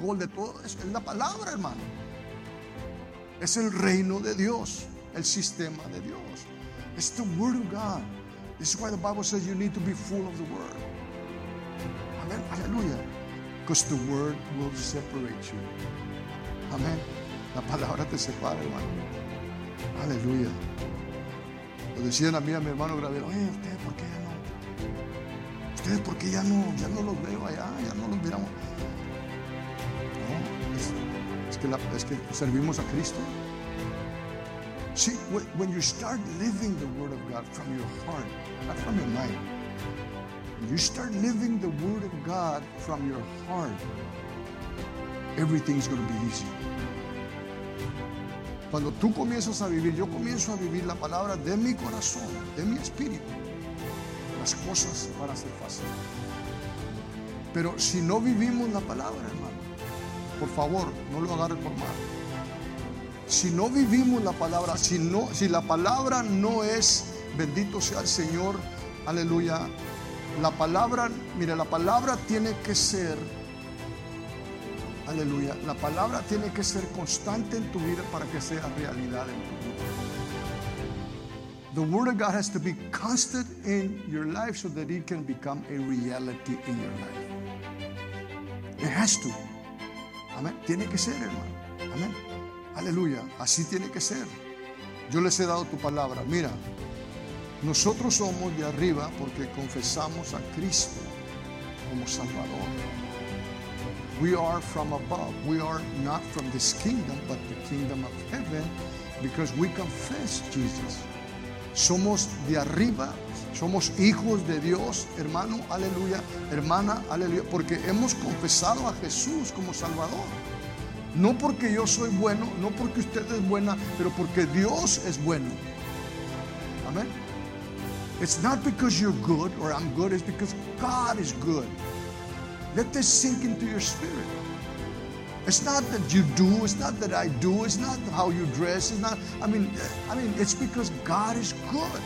control de todo eso. Es la palabra, hermano. Es el reino de Dios, el sistema de Dios. It's the word of God. This is why the Bible says you need to be full of the word. Amén, aleluya. Because the word will separate you. Amén. La palabra te separa, hermano. Aleluya. Lo decían a mí, a mi hermano Gabriel: oye, ¿ustedes por qué ya no? ¿Ustedes por qué ya no los veo allá? Ya no los miramos. No, es que servimos a Cristo. See, when you start living the word of God from your heart, not from your mind, when you start living the word of God from your heart, everything's going to be easy. Cuando tú comienzas a vivir, yo comienzo a vivir la palabra de mi corazón, de mi espíritu, las cosas van a ser fáciles. Pero si no vivimos la palabra, hermano, por favor, no lo agarren por mal. Si no vivimos la palabra, si la palabra no es, bendito sea el Señor, aleluya, la palabra, mire, la palabra tiene que ser, aleluya, la palabra tiene que ser constante en tu vida para que sea realidad en tu vida. The word of God has to be constant in your life so that it can become a reality in your life. It has to. Amén. Tiene que ser, hermano. Amén. Aleluya. Así tiene que ser. Yo les he dado tu palabra. Mira, nosotros somos de arriba porque confesamos a Cristo como Salvador. We are from above. We are not from this kingdom, but the kingdom of heaven, because we confess Jesus. Somos de arriba, somos hijos de Dios, hermano, aleluya, hermana, aleluya, porque hemos confesado a Jesús como Salvador. No porque yo soy bueno, no porque usted es buena, pero porque Dios es bueno. Amén. It's not because you're good or I'm good, it's because God is good. Let this sink into your spirit. It's not that you do, it's not that I do, it's not how you dress, it's not, I mean, it's because God is good.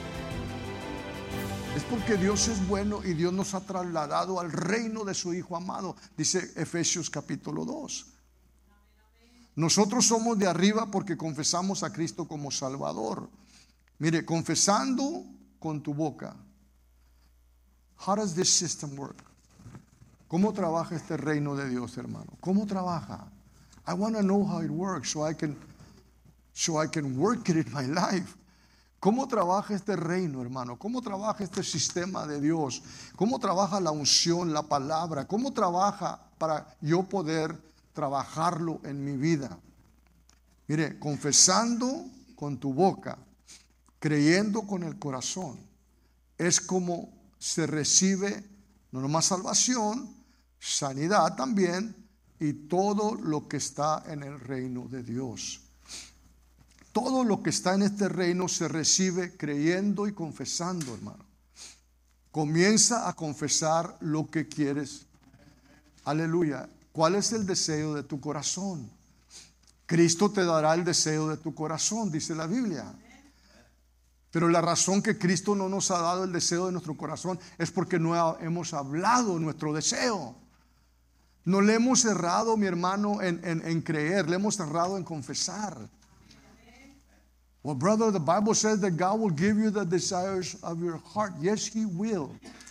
Es porque Dios es bueno y Dios nos ha trasladado al reino de su Hijo amado, dice Efesios capítulo 2. Nosotros somos de arriba porque confesamos a Cristo como Salvador. Mire, confesando con tu boca. How does this system work? ¿Cómo trabaja este reino de Dios, hermano? ¿Cómo trabaja? I want to know how it works so I can work it in my life. ¿Cómo trabaja este reino, hermano? ¿Cómo trabaja este sistema de Dios? ¿Cómo trabaja la unción, la palabra? ¿Cómo trabaja para yo poder trabajarlo en mi vida? Mire, confesando con tu boca, creyendo con el corazón, es como se recibe no nomás salvación, sanidad también, y todo lo que está en el reino de Dios. Todo lo que está en este reino se recibe creyendo y confesando, hermano. Comienza a confesar lo que quieres. Aleluya. ¿Cuál es el deseo de tu corazón? Cristo te dará el deseo de tu corazón, dice la Biblia. Pero la razón que Cristo no nos ha dado el deseo de nuestro corazón es porque no hemos hablado nuestro deseo. No le hemos cerrado, mi hermano, en creer, le hemos cerrado en confesar. Well, brother, the Bible says that God will give you the desires of your heart. Yes, He will.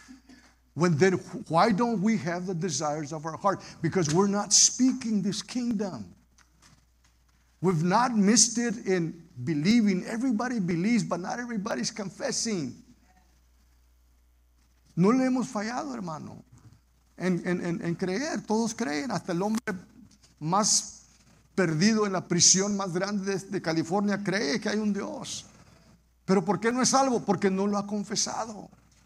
Why don't we have the desires of our heart? Because we're not speaking this kingdom. We've not missed it in believing. Everybody believes, but not everybody's confessing. No le hemos fallado, hermano, en creer. Todos creen, hasta el hombre más perdido en la prisión más grande de California cree que hay un Dios. Pero ¿por qué no es salvo? Porque no lo ha confesado.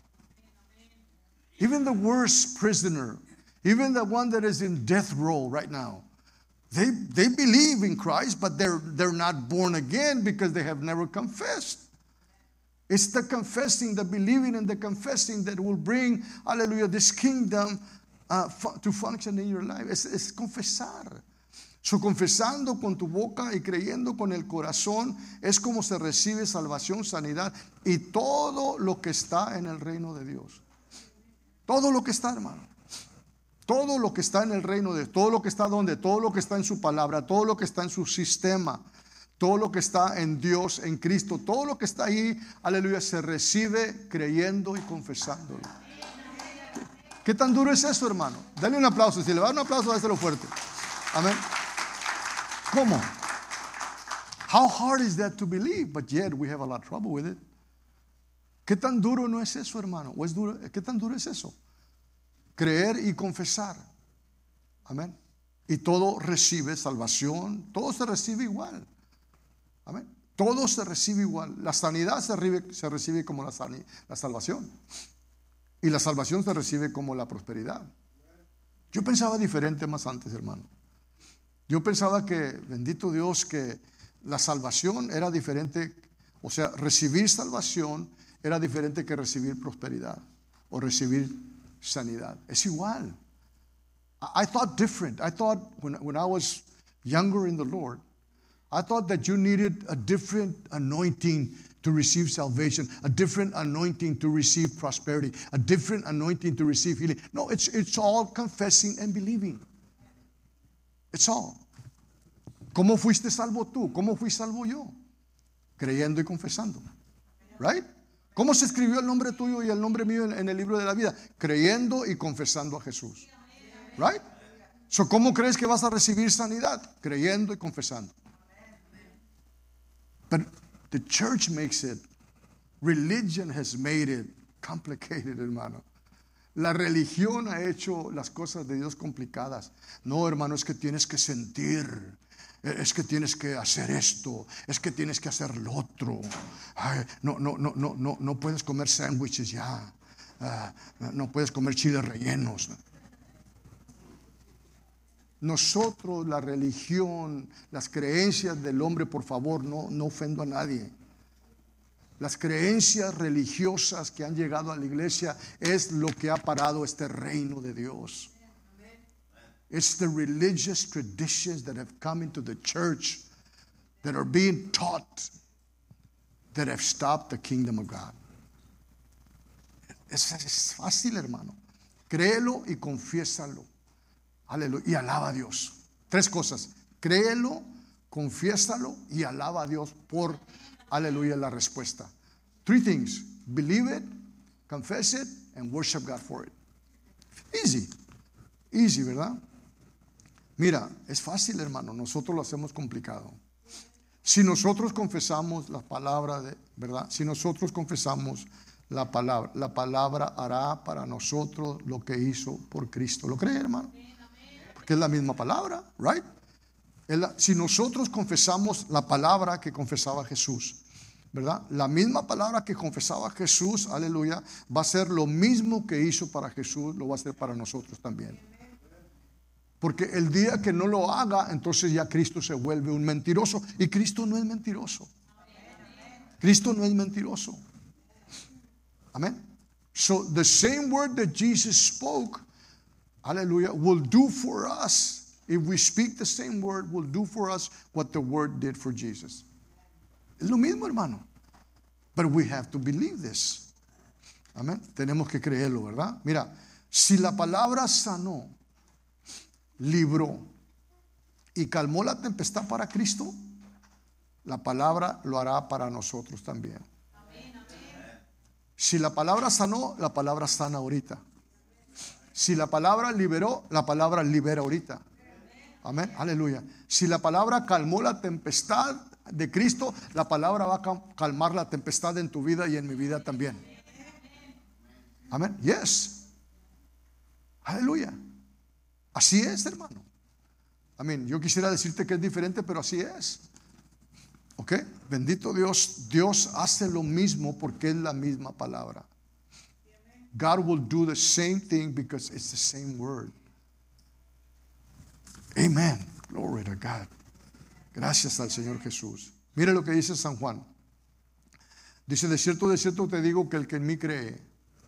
Even the worst prisoner, even the one that is in death row right now, they believe in Christ, but they're not born again because they have never confessed. It's the confessing, the believing and the confessing that will bring, hallelujah, this kingdom to function in your life. Es confesar. So, confesando con tu boca y creyendo con el corazón es como se recibe salvación, sanidad y todo lo que está en el reino de Dios. Todo lo que está, hermano. Todo lo que está en el reino de Dios, todo lo que está donde, todo lo que está en su palabra, todo lo que está en su sistema, todo lo que está en Dios, en Cristo, todo lo que está ahí, aleluya, se recibe creyendo y confesándolo. ¿Qué tan duro es eso, hermano? Dale un aplauso. Si le va a dar un aplauso, dáselo fuerte. Amén. ¿Cómo? How hard is that to believe? But yet we have a lot of trouble with it. ¿Qué tan duro no es eso, hermano? ¿O es duro? ¿Qué tan duro es eso? Creer y confesar. Amén. Y todo recibe salvación. Todo se recibe igual. Amén. Todo se recibe igual. La sanidad se recibe como la salvación. Y la salvación se recibe como la prosperidad. Yo pensaba diferente más antes, hermano. Yo pensaba que, bendito Dios, que la salvación era diferente. O sea, recibir salvación era diferente que recibir prosperidad o recibir sanidad. Es igual. I thought different. I thought when I was younger in the Lord, I thought that you needed a different anointing to receive salvation, a different anointing to receive prosperity, a different anointing to receive healing. No, it's all confessing and believing. It's all. ¿Cómo fuiste salvo tú? ¿Cómo fui salvo yo? Creyendo y confesando. Right? ¿Cómo se escribió el nombre tuyo y el nombre mío en el libro de la vida? Creyendo y confesando a Jesús. Right? So, ¿cómo crees que vas a recibir sanidad? Creyendo y confesando. But the church makes it, religion has made it complicated, hermano. La religión ha hecho las cosas de Dios complicadas. No, hermano, es que tienes que sentir, es que tienes que hacer esto, es que tienes que hacer lo otro. Ay, no puedes comer sándwiches ya. No puedes comer chiles rellenos. Nosotros, la religión, las creencias del hombre, por favor, no ofendo a nadie. Las creencias religiosas que han llegado a la iglesia es lo que ha parado este reino de Dios. It's the religious traditions that have come into the church that are being taught that have stopped the kingdom of God. Es fácil, hermano. Créelo y confiésalo. Aleluya. Y alaba a Dios. 3 cosas. Créelo, confiésalo y alaba a Dios por, aleluya, la respuesta. 3 things. Believe it, confess it, and worship God for it. Easy. Easy, ¿verdad? Mira, es fácil, hermano. Nosotros lo hacemos complicado. Si nosotros confesamos la palabra de, ¿verdad? Si nosotros confesamos la palabra hará para nosotros lo que hizo por Cristo. ¿Lo cree, hermano? Porque es la misma palabra, right? Si nosotros confesamos la palabra que confesaba Jesús, ¿verdad? La misma palabra que confesaba Jesús, aleluya, va a ser lo mismo que hizo para Jesús, lo va a hacer para nosotros también. Porque el día que no lo haga, entonces ya Cristo se vuelve un mentiroso. Y Cristo no es mentiroso. Cristo no es mentiroso. Amén. So the same word that Jesus spoke, hallelujah, will do for us. If we speak the same word, will do for us what the word did for Jesus. Es lo mismo, hermano. But we have to believe this. Amén. Tenemos que creerlo, ¿verdad? Mira, si la palabra sanó, libró y calmó la tempestad para Cristo, la palabra lo hará para nosotros también. Si la palabra sanó, la palabra sana ahorita. Si la palabra liberó, la palabra libera ahorita. Amén, aleluya. Si la palabra calmó la tempestad de Cristo, la palabra va a calmar la tempestad en tu vida y en mi vida también. Amén, yes. Aleluya. Así es, hermano. Amén. Yo quisiera decirte que es diferente, pero así es. ¿Ok? Bendito Dios. Dios hace lo mismo porque es la misma palabra. God will do the same thing because it's the same word. Amen. Glory to God. Gracias al Señor Jesús. Mire lo que dice San Juan. Dice, de cierto te digo que el que en mí cree,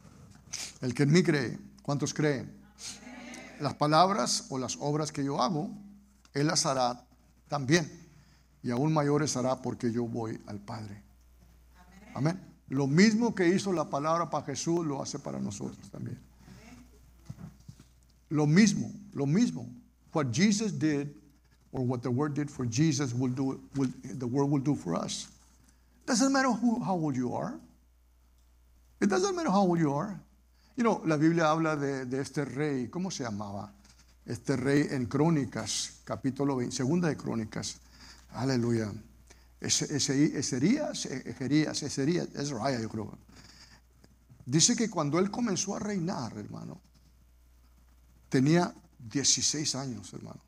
¿cuántos creen? Las palabras o las obras que yo hago, Él las hará también. Y aún mayores hará porque yo voy al Padre. Amén. Lo mismo que hizo la palabra para Jesús, lo hace para nosotros también. Lo mismo. What Jesus did, or what the Word did for Jesus, the Word will do for us. Doesn't matter how old you are. It doesn't matter how old you are. You know, la Biblia habla de este rey. ¿Cómo se llamaba? Este rey en Crónicas, capítulo 20, segunda de Crónicas. Aleluya. Ezerías, Ezraya, yo creo. Dice que cuando él comenzó a reinar, hermano, tenía 16 años, hermano.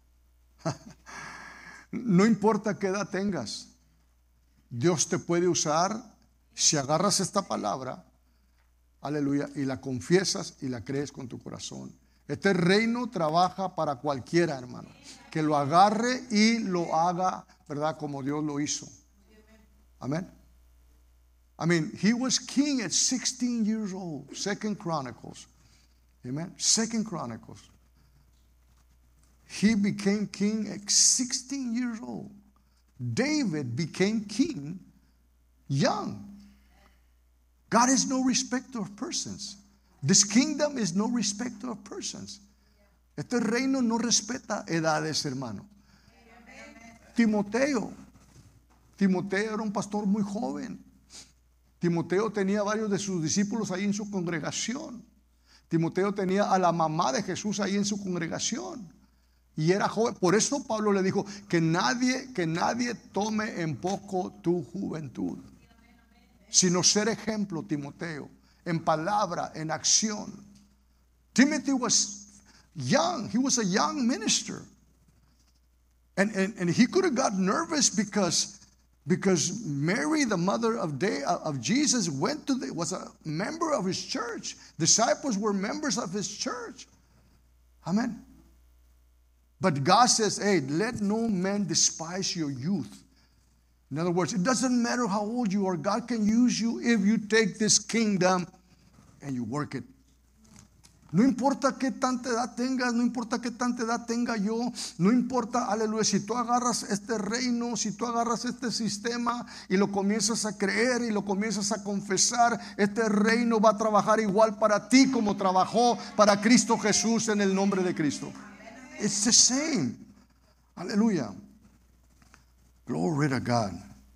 No importa qué edad tengas, Dios te puede usar si agarras esta palabra, aleluya, y la confiesas y la crees con tu corazón. Este reino trabaja para cualquiera, hermano, que lo agarre y lo haga, ¿verdad? Como Dios lo hizo. Amén. I mean, he was king at 16 years old. 2 Chronicles. Amen. 2 Chronicles. He became king at 16 years old. David became king young. God is no respecter of persons. This kingdom is no respecter of persons. Este reino no respeta edades, hermano. Timoteo era un pastor muy joven. Timoteo tenía varios de sus discípulos ahí en su congregación. Timoteo tenía a la mamá de Jesús ahí en su congregación. Y era joven. Por eso Pablo le dijo que nadie tome en poco tu juventud, sino ser ejemplo, Timoteo, en palabra, en acción. Timothy was young. He was a young minister. And he could have got nervous because Mary, the mother of Jesus, was a member of his church. Disciples were members of his church. Amen. But God says, hey, let no man despise your youth. In other words, it doesn't matter how old you are. God can use you if you take this kingdom and you work it. No importa qué tanta edad tengas, no importa qué tanta edad tenga yo, no importa, aleluya, si tú agarras este reino, si tú agarras este sistema y lo comienzas a creer y lo comienzas a confesar, este reino va a trabajar igual para ti como trabajó para Cristo Jesús en el nombre de Cristo. It's the same. Aleluya. Glory to God.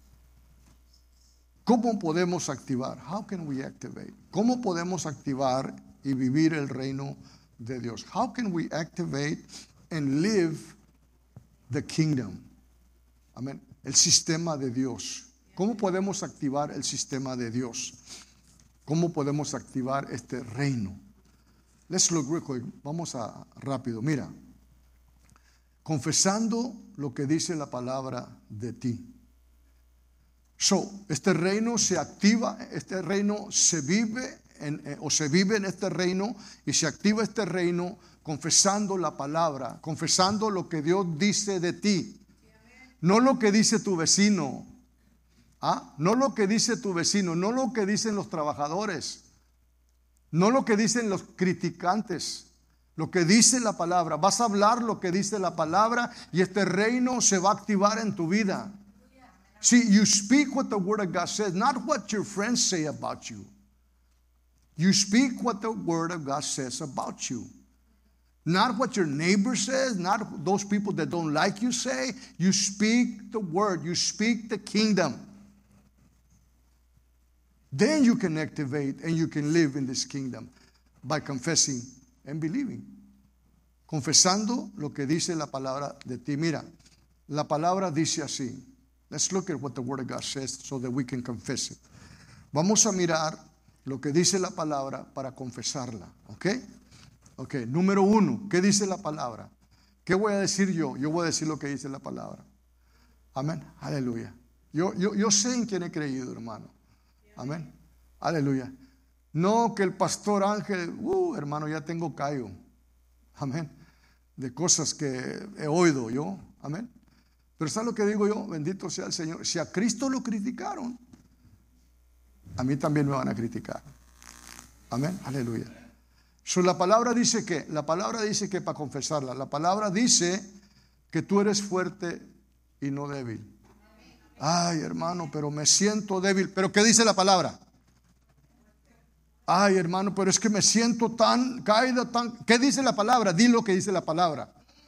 ¿Cómo podemos activar? How can we activate? ¿Cómo podemos activar y vivir el reino de Dios? How can we activate and live the kingdom? Amén. El sistema de Dios. ¿Cómo podemos activar el sistema de Dios? ¿Cómo podemos activar este reino? Let's look real quick. Vamos a rápido. Mira. Confesando lo que dice la palabra de ti. Este reino se activa, este reino se vive se vive en este reino y se activa este reino confesando la palabra, confesando lo que Dios dice de ti. No lo que dice tu vecino. No lo que dice tu vecino, no lo que dicen los trabajadores, no lo que dicen los criticantes. Lo que dice la palabra, vas a hablar lo que dice la palabra y este reino se va a activar en tu vida. See, you speak what the word of God says, not what your friends say about you. You speak what the word of God says about you. Not what your neighbor says, not those people that don't like you say. You speak the word, you speak the kingdom. Then you can activate and you can live in this kingdom by confessing and believing. Confesando lo que dice la palabra de ti. Mira, la palabra dice así. Let's look at what the word of God says so that we can confess it. Vamos a mirar lo que dice la palabra para confesarla. Ok, número 1, ¿qué dice la palabra? ¿Qué voy a decir yo? Yo voy a decir lo que dice la palabra. Amén, aleluya. Yo sé en quién he creído, hermano. Amén, aleluya. No que el pastor Ángel, hermano, ya tengo callo. Amén. De cosas que he oído yo. Amén. Pero ¿sabes lo que digo yo? Bendito sea el Señor. Si a Cristo lo criticaron, a mí también me van a criticar. Amén. Aleluya. La palabra dice que, para confesarla, la palabra dice que tú eres fuerte y no débil. Ay, hermano, pero me siento débil. ¿Pero qué dice la palabra? Ay, hermano, pero es que me siento tan caído, tan... ¿Qué dice la palabra? Di lo que dice la palabra.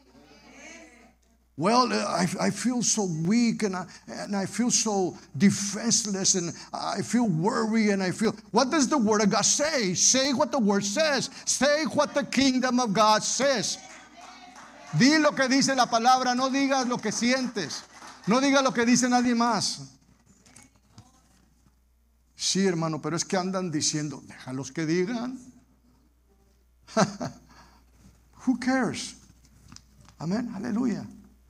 Well, I feel so weak and I feel so defenseless and I feel worried and I feel... What does the Word of God say? Say what the Word says. Say what the kingdom of God says. Di lo que dice la palabra, no digas lo que sientes. No digas lo que dice nadie más. Sí, hermano, pero es que andan diciendo, déjalos que digan. Who cares? Amén, aleluya.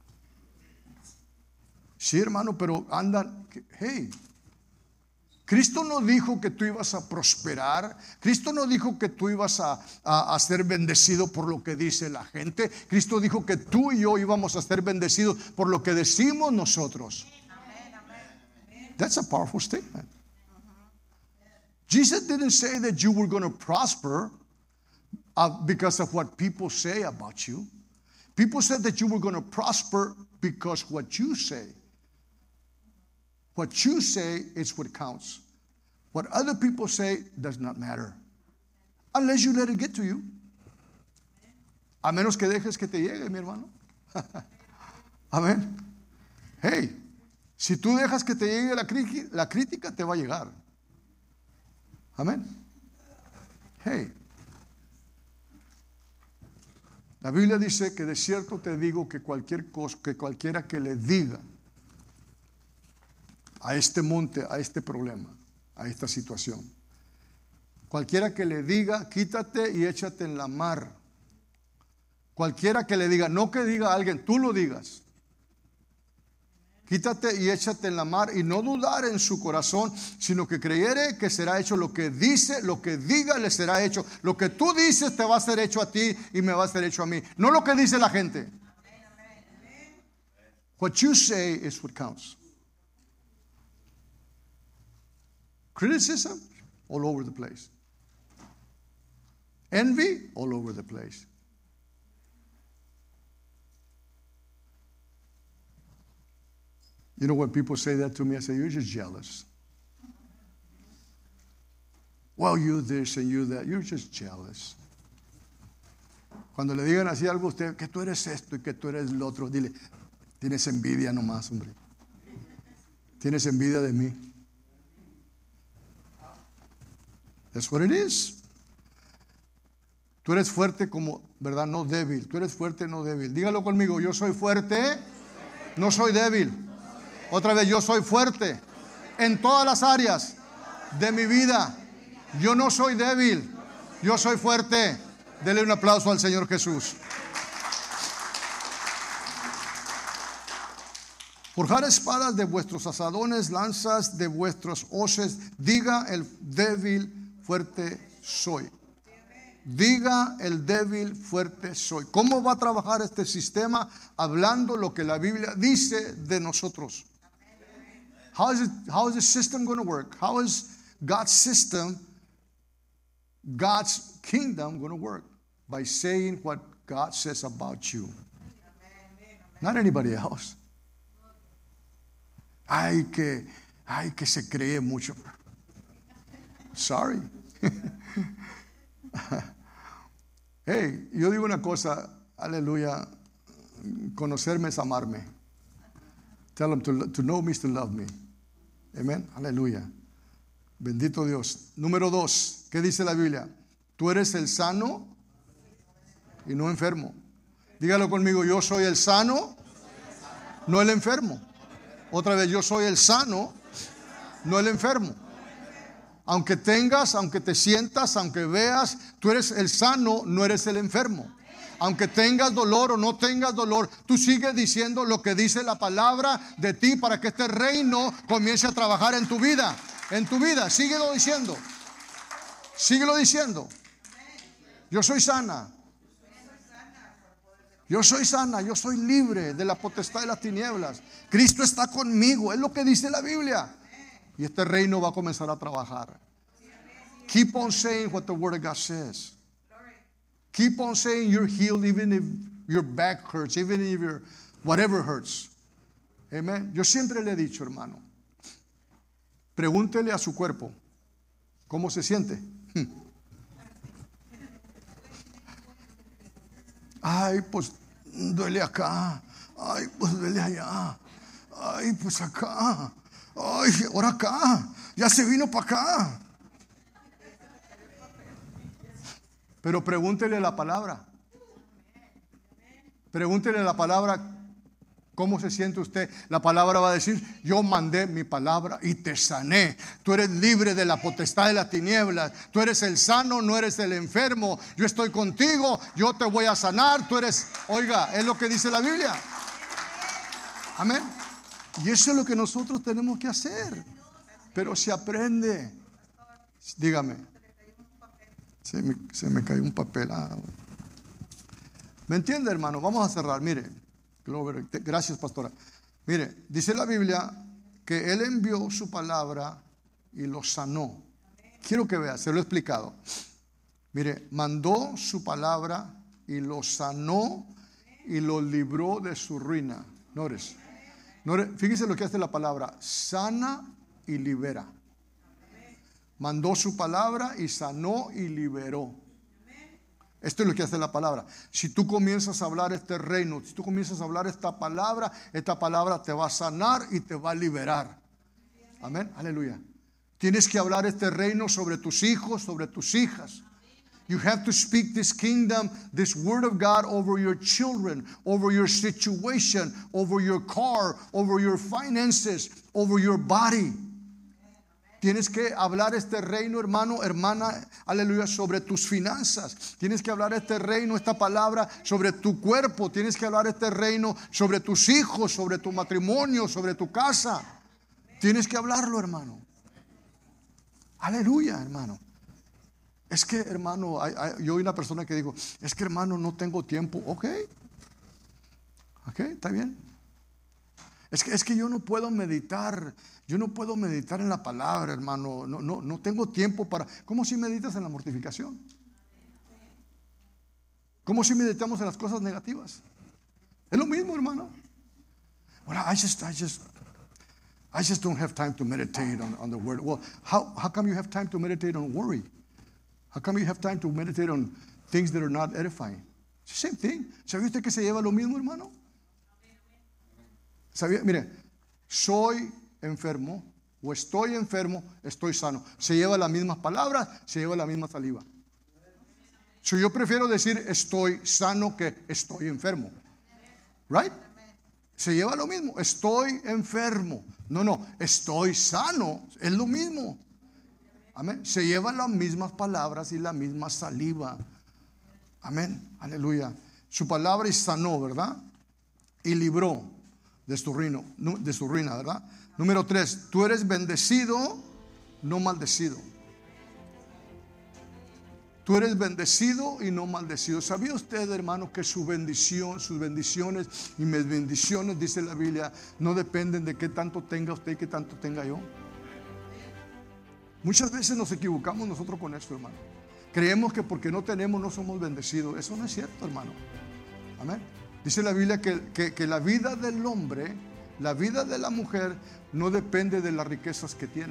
Sí, hermano, pero andan, hey, Cristo no dijo que tú ibas a prosperar. Cristo no dijo que tú ibas a ser bendecido por lo que dice la gente. Cristo dijo que tú y yo íbamos a ser bendecidos por lo que decimos nosotros. That's a powerful statement. Jesus didn't say that you were going to prosper because of what people say about you. People said that you were going to prosper because what you say. What you say is what counts. What other people say does not matter. Unless you let it get to you. A menos que dejes que te llegue, mi hermano. Amén. Hey, si tú dejas que te llegue la crítica te va a llegar. Amén. Hey. La Biblia dice que de cierto te digo que cualquier cosa, que cualquiera que le diga a este monte, a este problema, a esta situación, cualquiera que le diga, quítate y échate en la mar. Cualquiera que le diga, no que diga a alguien, tú lo digas. Quítate y échate en la mar y no dudar en su corazón, sino que creyere que será hecho lo que dice, lo que diga le será hecho. Lo que tú dices te va a ser hecho a ti y me va a ser hecho a mí. No lo que dice la gente. What you say is what counts. Criticism, all over the place. Envy, all over the place. You know, when people say that to me, I say, you're just jealous. Well, you this and you that. You're just jealous. Cuando le digan así algo a usted, que tú eres esto y que tú eres lo otro, dile, tienes envidia nomás, hombre. Tienes envidia de mí. That's what it is. Tú eres fuerte como, ¿verdad? No débil. Tú eres fuerte, no débil. Dígalo conmigo, yo soy fuerte, no soy débil. Otra vez, yo soy fuerte en todas las áreas de mi vida. Yo no soy débil, yo soy fuerte. Dele un aplauso al Señor Jesús. Forjar espadas de vuestros asadones, lanzas de vuestros hoces. Diga el débil, fuerte soy. Diga el débil, fuerte soy. ¿Cómo va a trabajar este sistema? Hablando lo que la Biblia dice de nosotros. How is the system going to work? How is God's system, God's kingdom going to work? By saying what God says about you. Not anybody else. Ay, que se cree mucho. Sorry. Hey, yo digo una cosa, aleluya, conocerme es amarme. Tell them to know me is to love me. Amén, aleluya. Bendito Dios. Número 2, ¿qué dice la Biblia? Tú eres el sano y no enfermo. Dígalo conmigo, yo soy el sano, no el enfermo. Otra vez, yo soy el sano, no el enfermo. Aunque tengas, aunque te sientas, aunque veas, tú eres el sano, no eres el enfermo. Aunque tengas dolor o no tengas dolor, tú sigues diciendo lo que dice la palabra de ti para que este reino comience a trabajar en tu vida. En tu vida, síguelo diciendo. Síguelo diciendo. Yo soy sana. Yo soy sana, yo soy libre de la potestad de las tinieblas. Cristo está conmigo, es lo que dice la Biblia. Y este reino va a comenzar a trabajar. Keep on saying what the Word of God says. Keep on saying you're healed even if your back hurts, even if your whatever hurts. Amen. Yo siempre le he dicho, hermano, pregúntele a su cuerpo cómo se siente. Ay, pues duele acá. Ay, pues duele allá. Ay, pues acá. Ay, ahora acá. Ya se vino para acá. Pero pregúntele la palabra. Pregúntele la palabra. ¿Cómo se siente usted? La palabra va a decir: yo mandé mi palabra y te sané. Tú eres libre de la potestad de las tinieblas. Tú eres el sano, no eres el enfermo. Yo estoy contigo, yo te voy a sanar. Tú eres, oiga, es lo que dice la Biblia. Amén. Y eso es lo que nosotros tenemos que hacer. Pero se aprende. Dígame. Se me cayó un papel. ¿Me entiende, hermano? Vamos a cerrar, mire. Gracias, pastora. Mire, dice la Biblia que Él envió su palabra y lo sanó. Quiero que vea, se lo he explicado. Mire, mandó su palabra y lo sanó y lo libró de su ruina. Notice, fíjese lo que hace la palabra: sana y libera. Mandó su palabra y sanó y liberó. Esto es lo que hace la palabra. Si tú comienzas a hablar este reino, si tú comienzas a hablar esta palabra te va a sanar y te va a liberar. Amén, aleluya. Tienes que hablar este reino sobre tus hijos, sobre tus hijas. You have to speak this kingdom, this word of God over your children, over your situation, over your car, over your finances, over your body. Tienes que hablar este reino, hermano, hermana, aleluya, sobre tus finanzas. Tienes que hablar este reino, esta palabra sobre tu cuerpo. Tienes que hablar este reino sobre tus hijos, sobre tu matrimonio, sobre tu casa. Tienes que hablarlo, hermano. Aleluya, hermano. Es que, hermano, yo oí una persona que dijo: es que, hermano, no tengo tiempo. Ok, está bien. Es que yo no puedo meditar. Yo no puedo meditar en la palabra, hermano. No tengo tiempo para. ¿Cómo si meditas en la mortificación? ¿Cómo si meditamos en las cosas negativas? Es lo mismo, hermano. Well, I just don't have time to meditate on the word. Well, how come you have time to meditate on worry? How come you have time to meditate on things that are not edifying? It's the same thing. ¿Sabía usted que se lleva lo mismo, hermano? ¿Sabía? Mire, soy enfermo o estoy enfermo, estoy sano. Se lleva las mismas palabras, se lleva la misma saliva. So, yo prefiero decir estoy sano que estoy enfermo. Right? Se lleva lo mismo. Estoy enfermo. No, estoy sano. Es lo mismo. Amén. Se llevan las mismas palabras y la misma saliva. Amén. Aleluya. Su palabra y sanó, ¿verdad? Y libró de su ruina, ¿verdad? Número 3, tú eres bendecido, no maldecido. Tú eres bendecido y no maldecido. ¿Sabía usted, hermano, que sus bendiciones y mis bendiciones, dice la Biblia, no dependen de qué tanto tenga usted y qué tanto tenga yo? Muchas veces nos equivocamos nosotros con esto, hermano. Creemos que porque no tenemos no somos bendecidos. Eso no es cierto, hermano. Amén. Dice la Biblia que la vida del hombre, la vida de la mujer, no depende de las riquezas que tiene.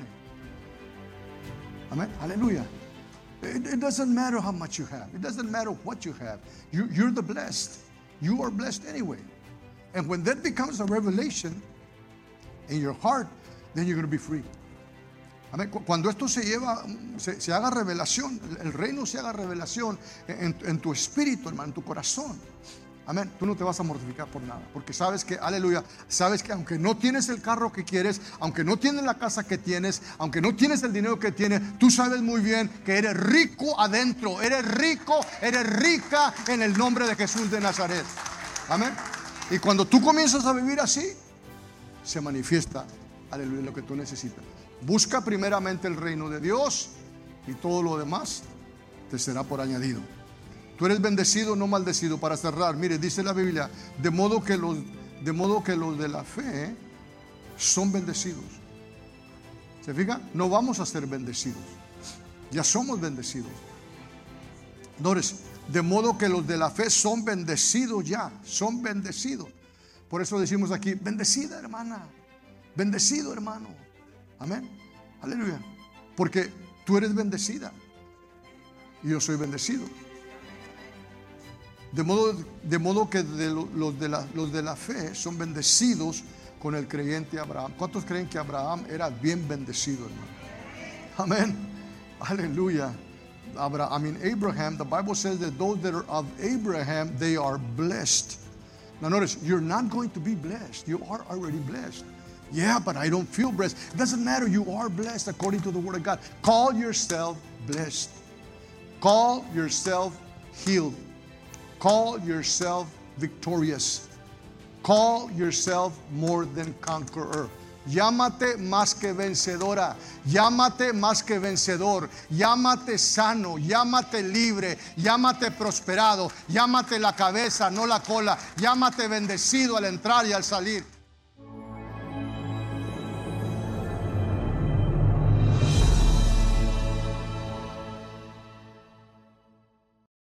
Amén. Aleluya. It doesn't matter how much you have. It doesn't matter what you have. You're the blessed. You are blessed anyway. And when that becomes a revelation in your heart, then you're going to be free. Amén. Cuando esto se haga revelación, el reino se haga revelación en tu espíritu, hermano, en tu corazón. Amén. Tú no te vas a mortificar por nada, porque sabes que, aleluya, sabes que aunque no tienes el carro que quieres, aunque no tienes la casa que tienes, aunque no tienes el dinero que tienes, tú sabes muy bien que eres rico adentro, eres rico, eres rica en el nombre de Jesús de Nazaret. Amén. Y cuando tú comienzas a vivir así, se manifiesta, aleluya, lo que tú necesitas. Busca primeramente el reino de Dios y todo lo demás te será por añadido. Tú eres bendecido, no maldecido. Para cerrar, mire, dice la Biblia, de modo que los de la fe son bendecidos. ¿Se fija? No vamos a ser bendecidos. Ya somos bendecidos. Entonces, de modo que los de la fe son bendecidos ya. Son bendecidos. Por eso decimos aquí, bendecida hermana. Bendecido hermano. Amén. Aleluya. Porque tú eres bendecida. y yo soy bendecido. De modo que los de la fe son bendecidos con el creyente Abraham. ¿Cuántos creen que Abraham era bien bendecido, hermano? Amén. Aleluya. Abraham, the Bible says that those that are of Abraham, they are blessed. Now notice, you're not going to be blessed. You are already blessed. Yeah, but I don't feel blessed. It doesn't matter. You are blessed according to the Word of God. Call yourself blessed. Call yourself healed. Call yourself victorious. Call yourself more than conqueror. Llámate más que vencedora, llámate más que vencedor, llámate sano, llámate libre, llámate prosperado, llámate la cabeza, no la cola, llámate bendecido al entrar y al salir.